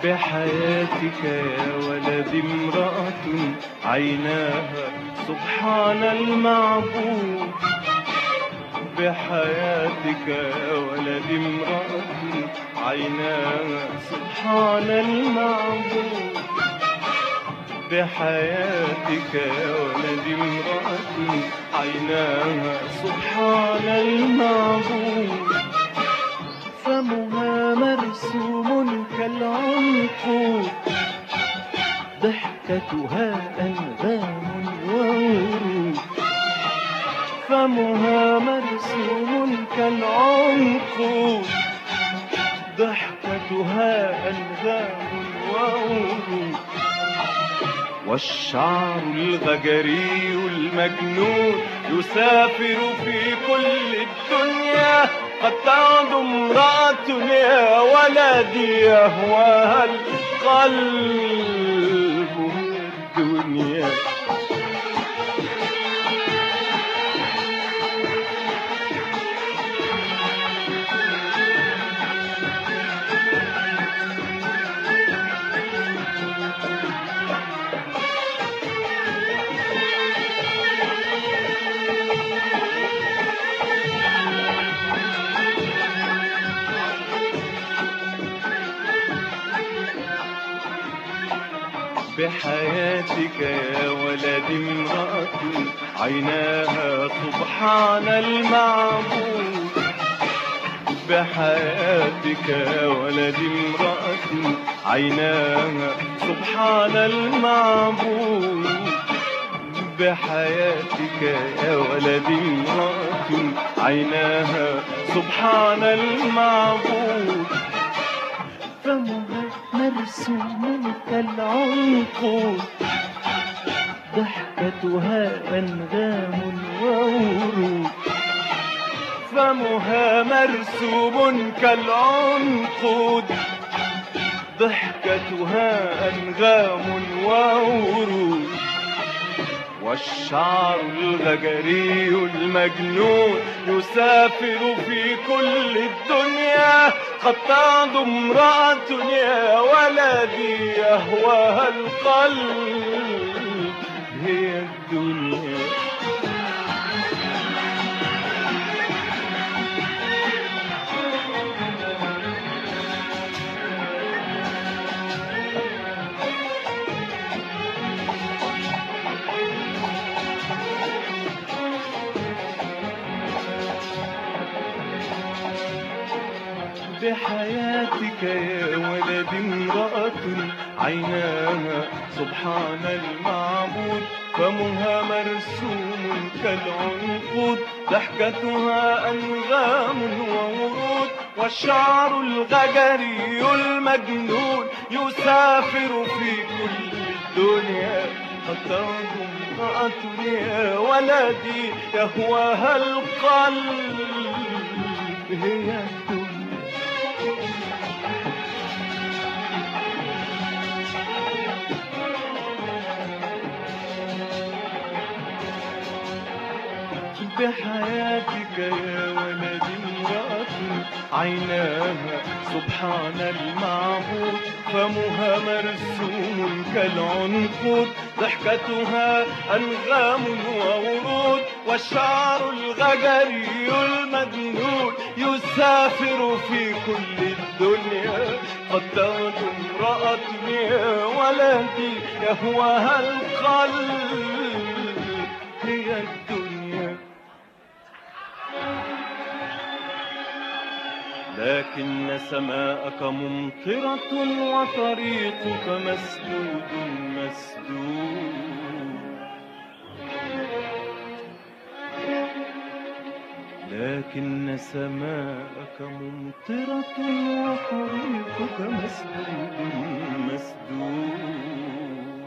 بحياتك يا ولدي امرأة عيناها سبحان المعبود. بحياتك يا ولدي امرأة عيناها سبحان المعبود. بحياتك يا ولدي امرأة عيناها سبحان المعبود. فمها مرسوم كالعنقود، ضحكتها أنغام وورود. فمها مرسوم كالعنقود، ضحكتها أنغام وورود. والشعر الغجري المجنون يسافر في كل الدنيا. قد تعد امرأة يا ولدي يهواها القلب من الدنيا. بحياتك يا ولدي امرأة عيناها سبحان المعبود. بحياتك يا ولدي امرأة عيناها سبحان المعبود. بحياتك يا ولدي امرأة عيناها سبحان المعبود. فمها مرسوم كالعنقود، ضحكتها أنغام وورود. فمها مرسوم كالعنقود، ضحكتها أنغام وورود. والشعر الغجري المجنون يسافر في كل الدنيا. قد تعد امرأة يا ولدي يهواها القلب هي الدنيا. بحياتك يا ولدي امرأة عيناها سبحان المعبود. فمها مرسوم كالعنقود، ضحكتها أنغام وورود. والشعر الغجري المجنون يسافر في كل الدنيا. قد تعد امرأة يا ولدي يهواها القلب هي الدنيا. بحياتك يا ولدي امرأة عيناها سبحان المعبود. فمها مرسوم كالعنقود، ضحكتها أنغام وورود. والشعر الغجري المجنون يسافر في كل الدنيا. قد تعد امرأة يا ولدي يهواها القلب هي الدنيا. لكن سماءك ممطرة وطريقك مسدود مسدود. لكن سماءك ممطرة وطريقك مسدود مسدود.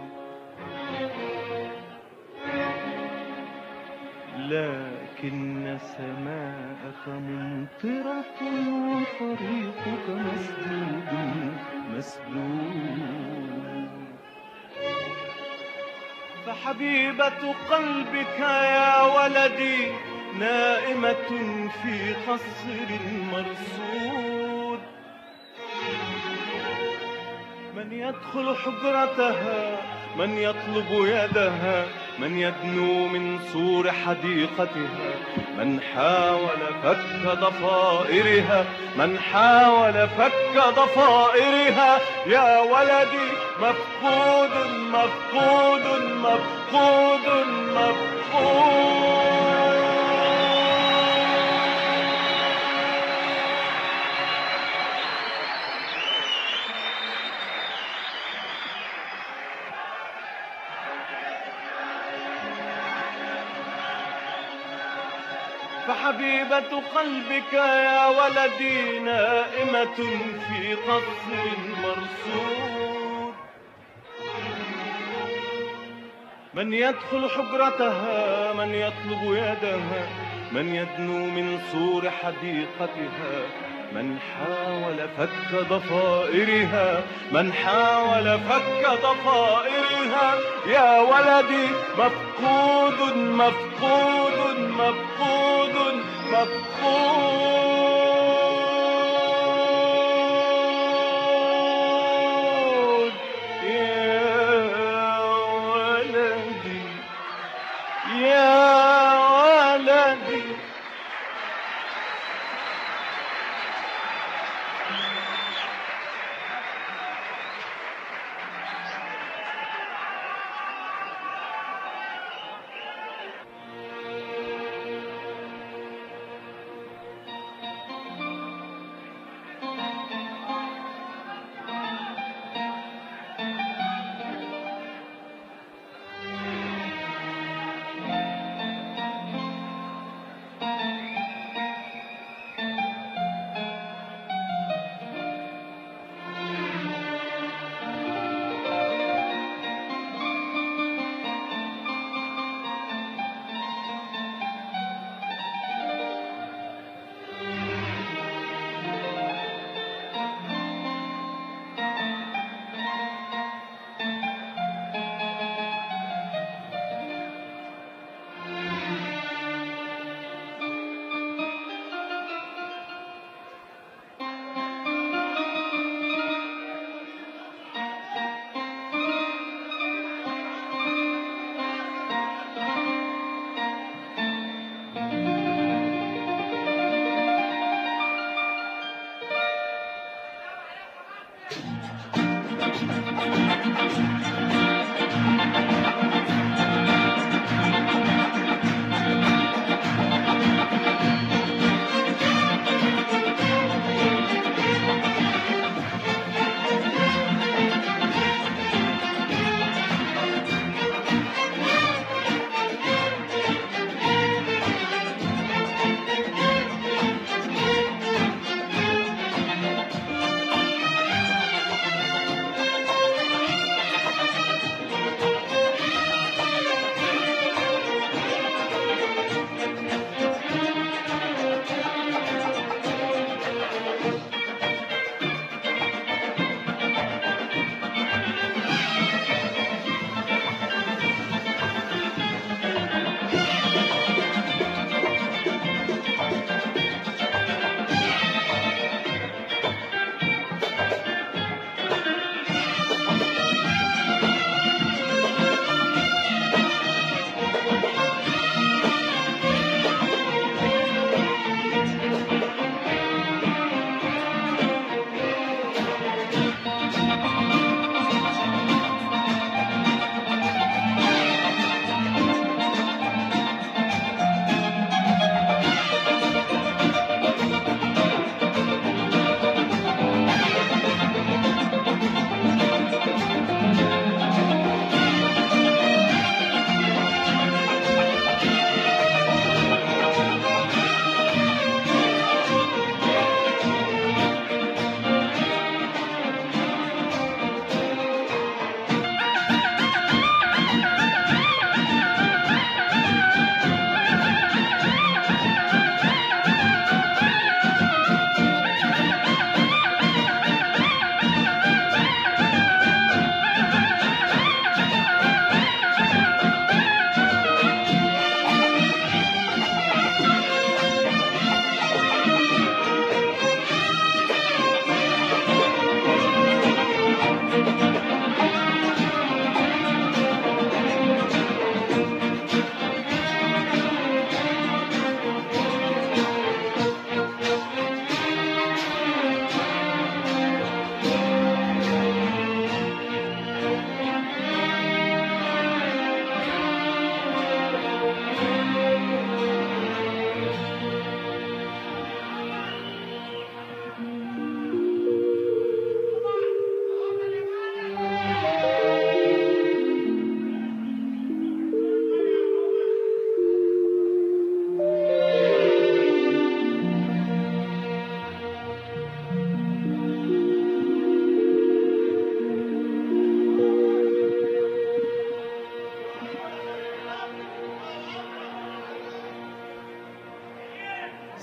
لكن سماءك ممطرة وطريقك مسدود مسدود. فحبيبة قلبك يا ولدي نائمة في قصر مرصود. من يدخل حجرتها، من يطلب يدها، من يدنو من سور حديقتها، من حاول فك ضفائرها، من حاول فك ضفائرها. يا ولدي مفقود مفقود مفقود مفقود. فحبيبة قلبك يا ولدي نائمة في قصر مرصود. من يدخل حجرتها، من يطلب يدها، من يدنو من سور حديقتها، من حاول فك ضفائرها، من حاول فك ضفائرها. يا ولدي مفقود مفقود مفقود مفقود. يا ولدي يا ولدي.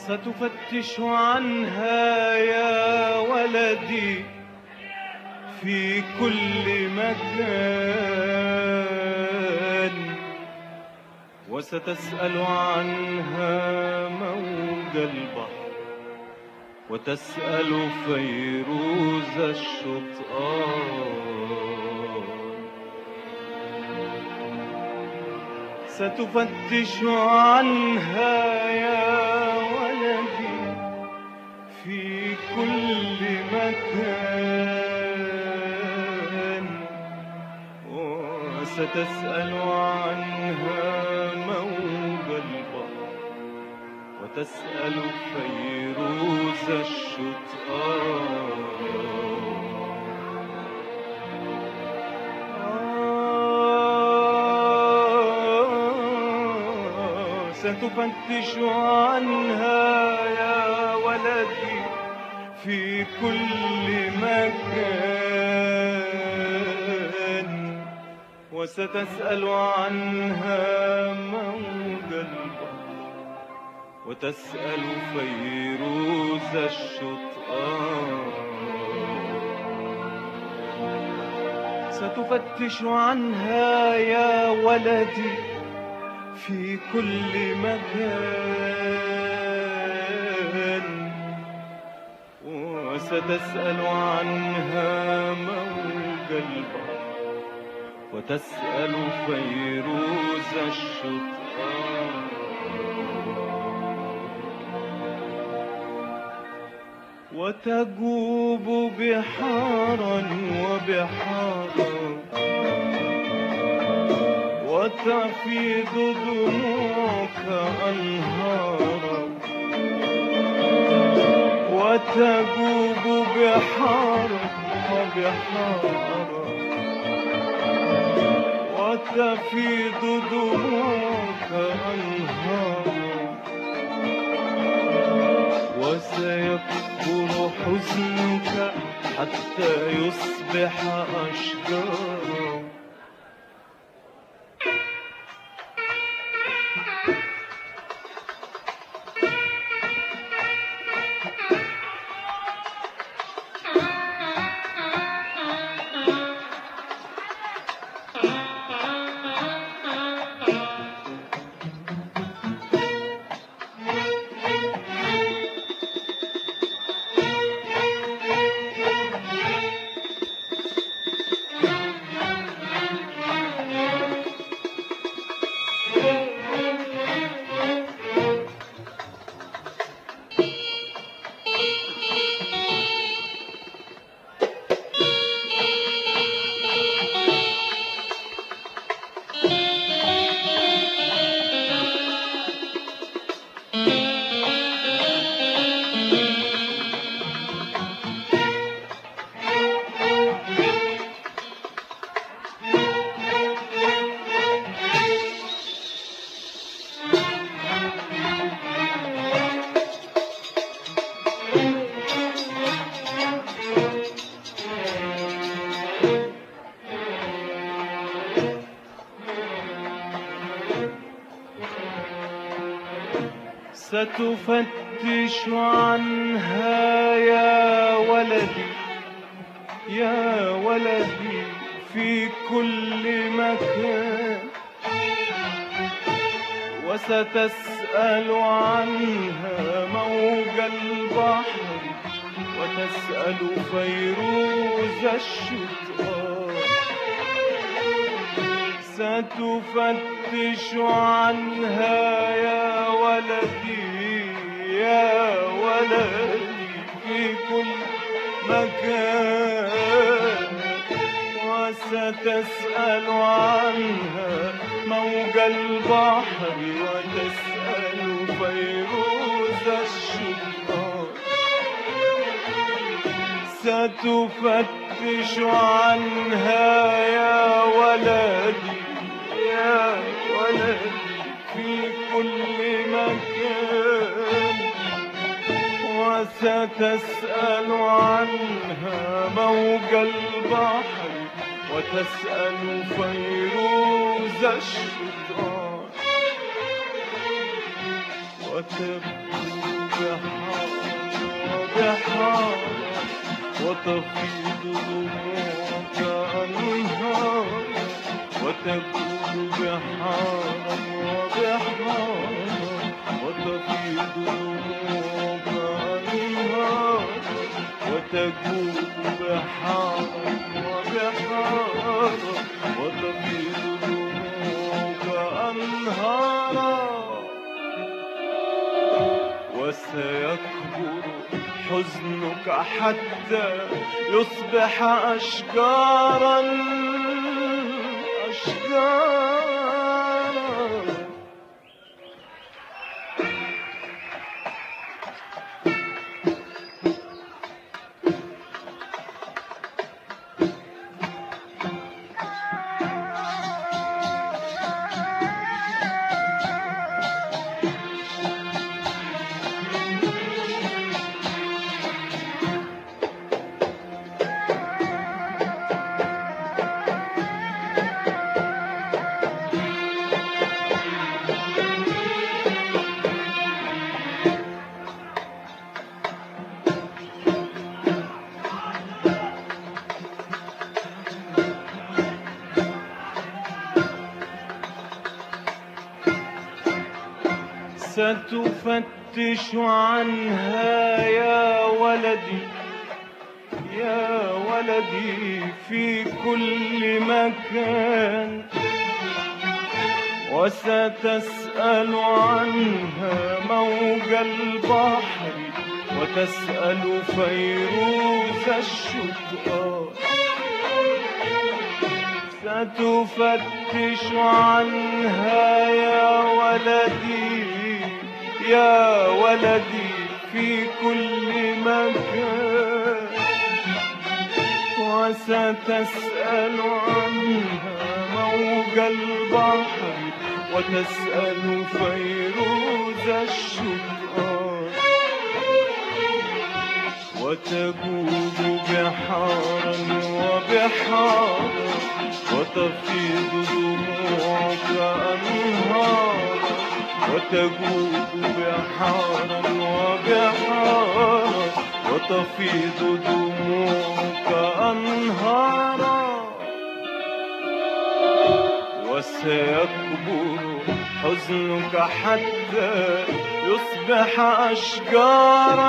ستفتش عنها يا ولدي في كل مكان، وستسأل عنها موج البحر، وتسأل فيروز الشطآن. ستفتش عنها يا ولدي في كل مكان، وستسأل عنها موج البحر، وتسأل فيروز الشطآن. ستفتش عنها يا ولدي في كل مكان، وستسأل عنها موج البحر، وتسأل فيروز الشطآن. ستفتش عنها يا ولدي في كل مكان، وستسأل عنها موج البحر، وتسأل فيروز الشطآن. وتجوب بحارا وبحارا، وتفيض دموعك أنهارا، وتجوب بحارا وبحارا، وتفيض دموعك أنهارا، وسيكبر حزنك حتى يصبح أشجارا. ستفتش عنها يا ولدي يا ولدي في كل مكان، وستسأل عنها موج البحر، وتسأل فيروز الشطآن. ستفتش عنها يا ولدي يا ولدي في كل مكان، وستسأل عنها موج البحر، وتسأل فيروز الشطآن. ستفتش عنها يا ولدي يا ولدي في كل مكان، وستسأل عنها موج البحر، وتسأل فيروز الشطآن. وتبكي بحار وتفيض دموعك أنهار وتكون بحارا وبحارا وتفيض دموعك أنهار وتكون بحارا وبحارا وتفيض دموعك أنهارا وسيكبر حزنك حتى يصبح أشجارا أشجارا ستفتش عنها يا ولدي يا ولدي في كل مكان وستسأل عنها موج البحر وتسأل فيروز الشطآن ستفتش عنها يا ولدي يا ولدي في كل مكان وستسأل عنها موج البحر وتسأل فيروز الشطآن وتجود بحارا وبحارا وتفيض دموعك أنهارا وتجود بحارا وبحارا وتفيض دموعك أنهارا وسيكبر حزنك حتى يصبح أشجارا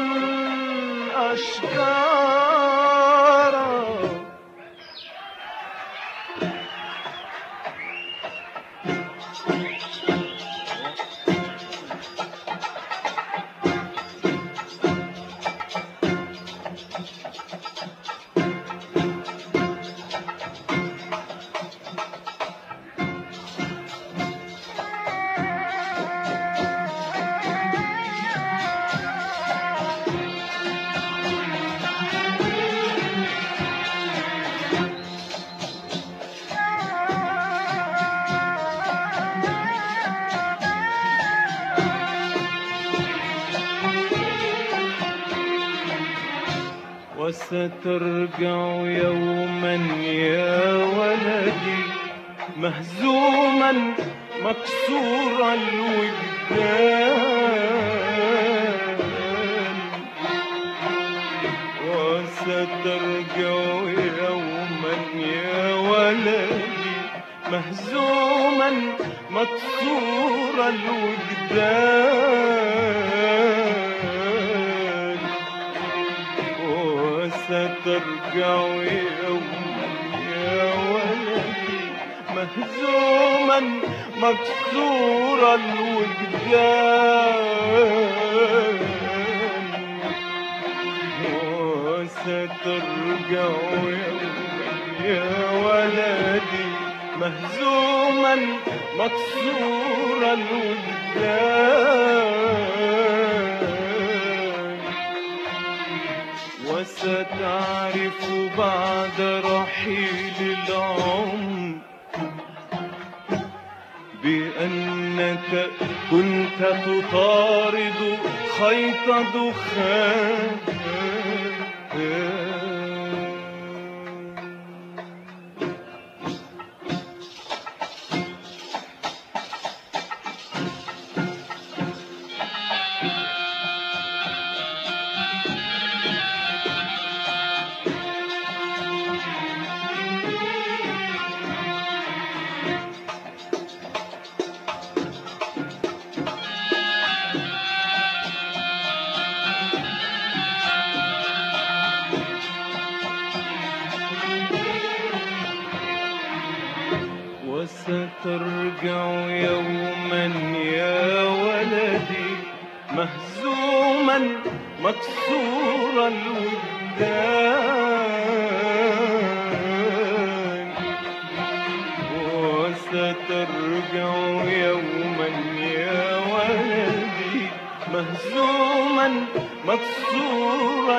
أشجارا وسترجع يوما يا ولدي مهزوما مكسور الوجدان وسترجع يوما يا ولدي مهزوما مكسور الوجدان وسترجع يوما يا ولدي مهزوما مكسور الوجدان وسترجع يوما يا ولدي مهزوما مكسور الوجدان وستعرف بعد رحيل العمر بأنك كنت تطارد خيط دخان وسترجع يوما يا ولدي مهزوما مكسور الوجدان، وسترجع يوما يا ولدي مهزوما مكسور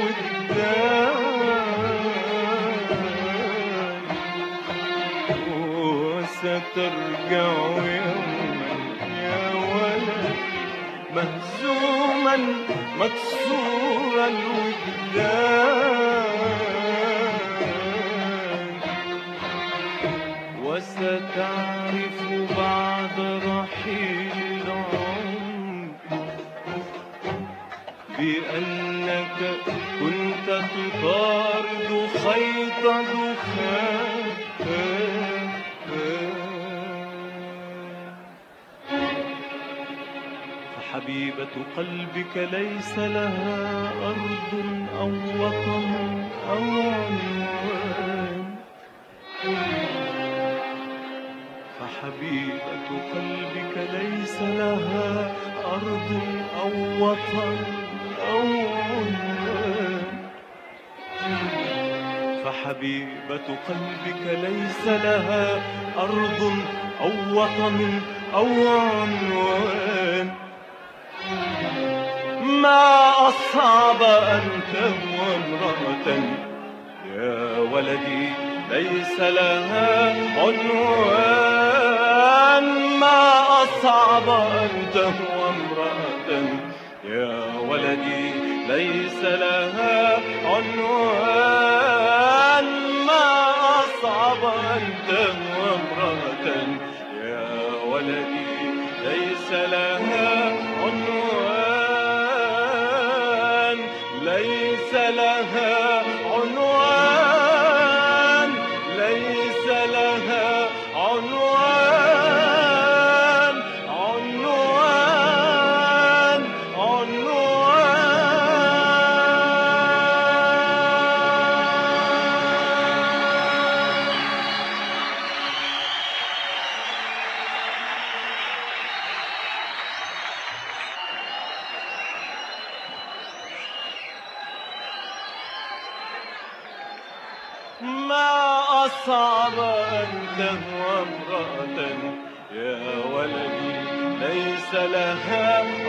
الوجدان، وسترجع يوما يا ولدي مهزوما مكسور الوجدان، وستعرف بعد رحيل العمر بأنك كنت تطارد خيط دخان. فحبيبة قلبك ليس لها أرض أو وطن أو عنوان، فحبيبة قلبك ليس لها أرض أو وطن أو عنوان، فحبيبة قلبك ليس لها أرض أو وطن أو عنوان. ما أصعب أن تهوى امرأة يا ولدي ليس لها عنوان، ما أصعب أن تهوى امرأة يا ولدي ليس لها عنوان، ما أصعب أن تهوى امرأة يا ولدي ليس لها عنوان، ليس لها عنوان، ليس لها عنوان، عنوان، ما أصعب أن تهوى امرأة يا ولدي ليس لها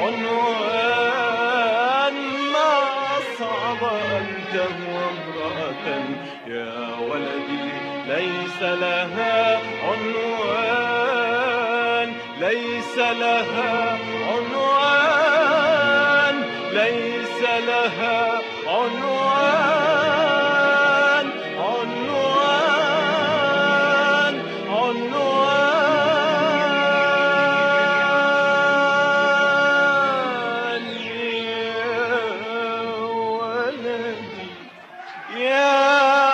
عنوان، ما أصعب أن تهوى امرأة يا ولدي ليس لها عنوان، ليس لها عنوان، ليس لها عنوان، عنوان، عنوان يا ولدي يا